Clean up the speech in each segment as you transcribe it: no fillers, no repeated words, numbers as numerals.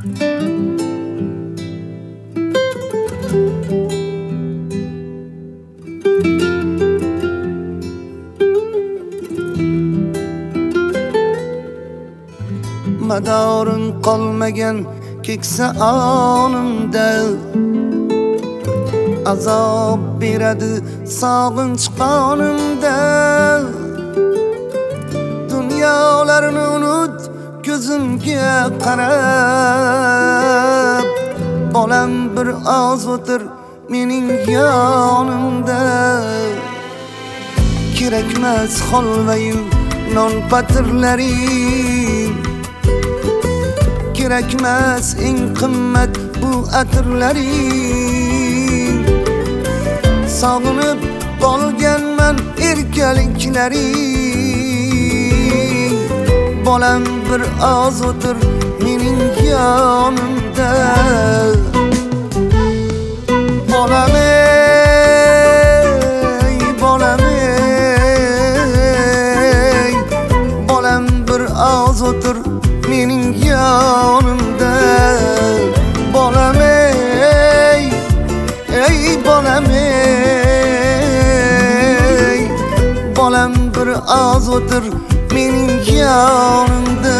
Madarim qolmagan keksa onimda azob beradi sog'inch qonimda. Dunyolarni unut ko'zimga qarab, bolam bir oz o'tir mening yonimda. Kerakmas holvayu non patirlaring, kerakmas eng qimmat bu atirlaring. Sog'inib qolganman erkaliklaring. Bolam bir oz o'tir mening yonimda. Bolam ey, bolam ey, bolam bir oz o'tir mening yonimda. Bolam ey, ey bolam ey, bolam bir oz o'tir mening yonimda.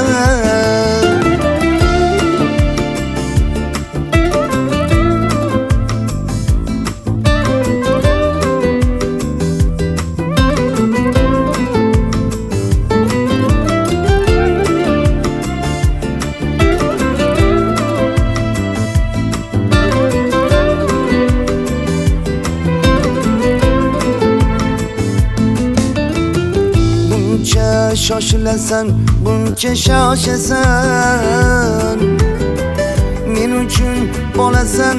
Shoshilasan, buncha shoshasan, men uchun bolasan,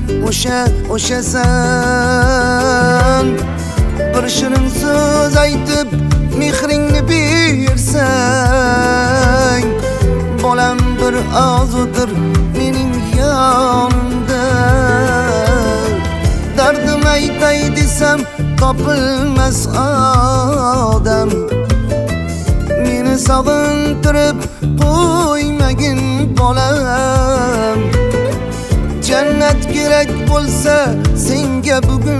o'shasan. Bir shirin so'z aytib mehringni bersang, bolam bir oz o'tir mening yonimda. Dardim aytay desam topilmas odam, meni sog'intirib qo'ymagin bolam. Jannat kerak bo'lsa senga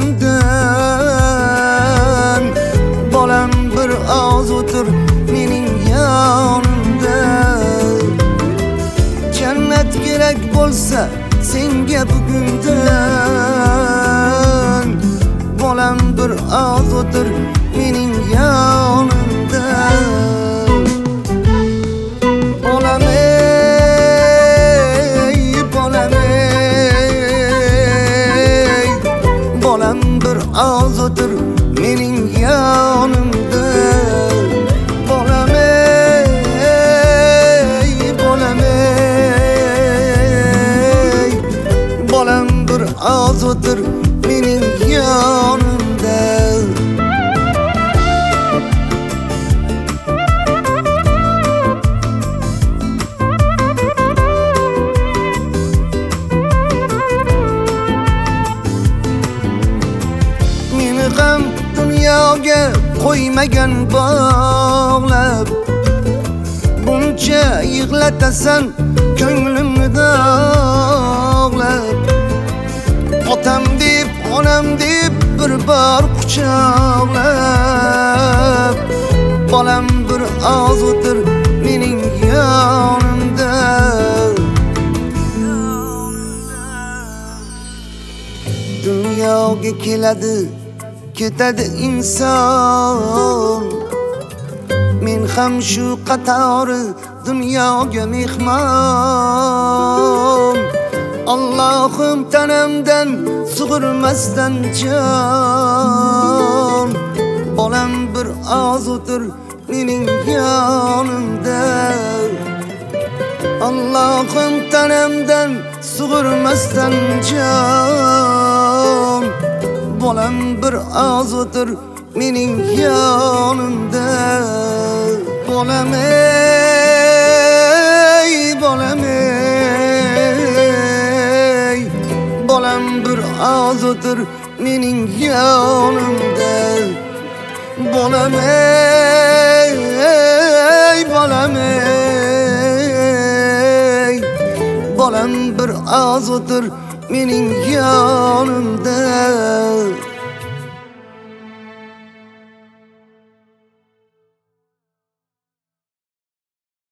bugundan, bolam bir oz o'tir mening yonimda. Jannat kerak bo'lsa senga bugundan, bolam bir oz o'tir mening yonimda. Bolam ey, bolam ey, bolam bir oz o'tir mening yonimda. Bolam ey, bolam ey, bolam bir oz o'tir mening yonimda. G'am dunyoga qo'ymagan bog'lab, buncha yig'latasan ko'nglimni dog'lab. Otam deb, onam deb bir bor quchoqlab, bolam bir oz o'tir mening yonimda. Dunyoga keladi ketadi inson, men ham shu qatori dunyoga mehmon. Allohim tanamdan sug'urmasdan jon, bolam bir oz o'tir mening yonimda. Allohim tanamdan sug'urmasdan jon, bolam bir oz o'tir mening yonimda. Bolam ey, bolam ey, bolam bir oz o'tir mening yonimda. Bolam ey, bolam ey, olam bir oz o'tir mening yonimda.